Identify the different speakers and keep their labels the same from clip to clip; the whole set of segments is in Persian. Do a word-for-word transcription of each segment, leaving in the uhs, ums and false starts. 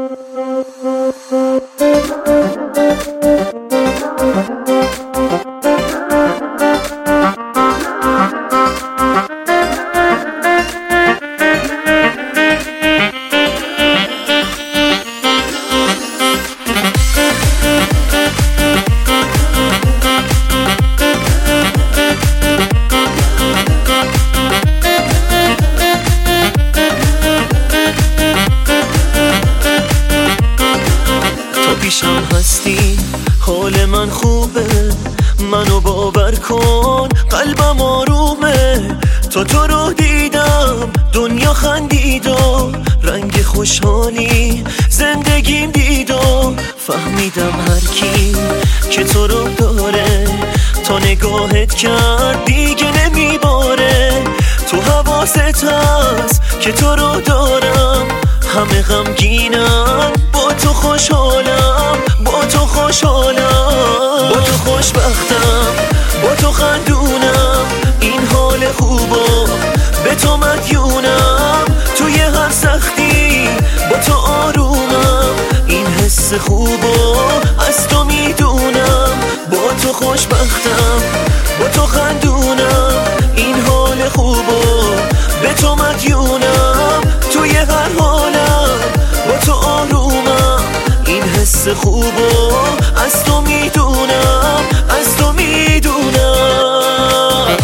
Speaker 1: پیشم هستی حال من خوبه، منو باور کن قلبم آرومه. تا تو رو دیدم دنیا خندید و رنگ خوشحالی زندگیم دید و فهمیدم هر کی که تو رو داره تا نگاهت کرد دیگه نمیباره. تو حواست هست که تو رو دارم، همه غمگینم با تو خوشحالم، با تو خوشحالم، با تو خوشبختم، با تو خندونم. این حال خوبو به تو مدیونم، توی هر سختی با تو آرومم. این حس خوبو از تو میدونم، با تو خوشبختم، با تو خندونم. این حال خوبو به تو مدیونم، توی هر حالم با تو آرومم. این حس خوبو از تو میدونم، از تو میدونم.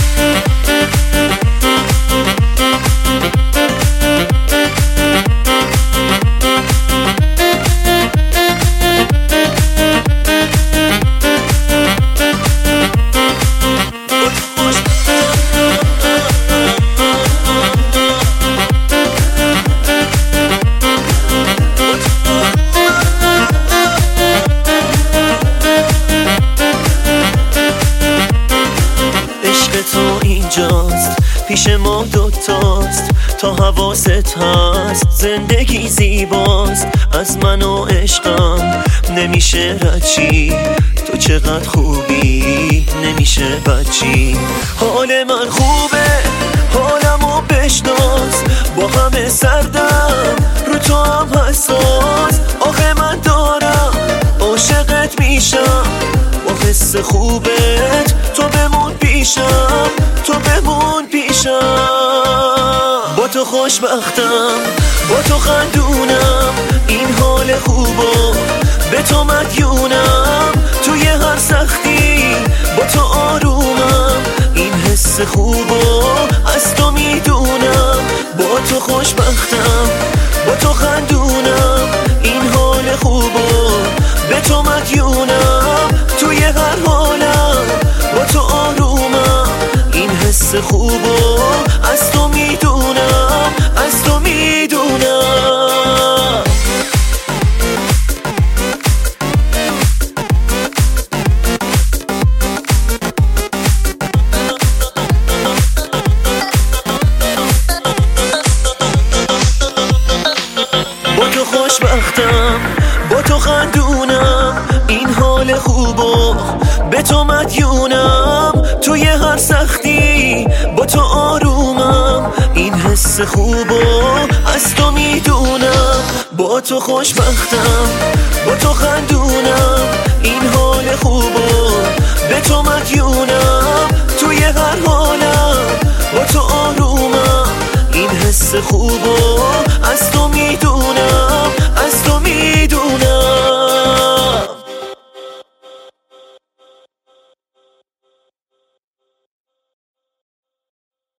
Speaker 1: پیش ما دوتاست تا حواست هست، زندگی زیباست. از من و عشقم نمیشه رچی، تو چقدر خوبی نمیشه بچی. حال من خوبه حالمو بشناس، با همه سردم رو تو هم حساس. آخه من دارم عاشقت میشم، با حس خوبت تو بمون پیشم، تو بمون پیشم. با تو خوشبختم، با تو خندونم. این حال خوبو به تو مدیونم، توی هر سختی با تو آرومم. این حس خوبو از تو میدونم، با تو خوشبختم، با تو خندونم. این حال خوبو به تو مدیونم، توی هر حالم با تو آرومم. این حس خوبو از تو میدونم، از تو میدونم. با تو خوشبختم، با تو خندونم. این حال خوبو به تو مدیونم، توی هر سختی با تو آرومم. این حس خوبو از تو میدونم، با تو خوشبختم، با تو خندونم. این حال خوبو به تو مدیونم، توی هر حالم با تو آرومم. این حس خوبو از تو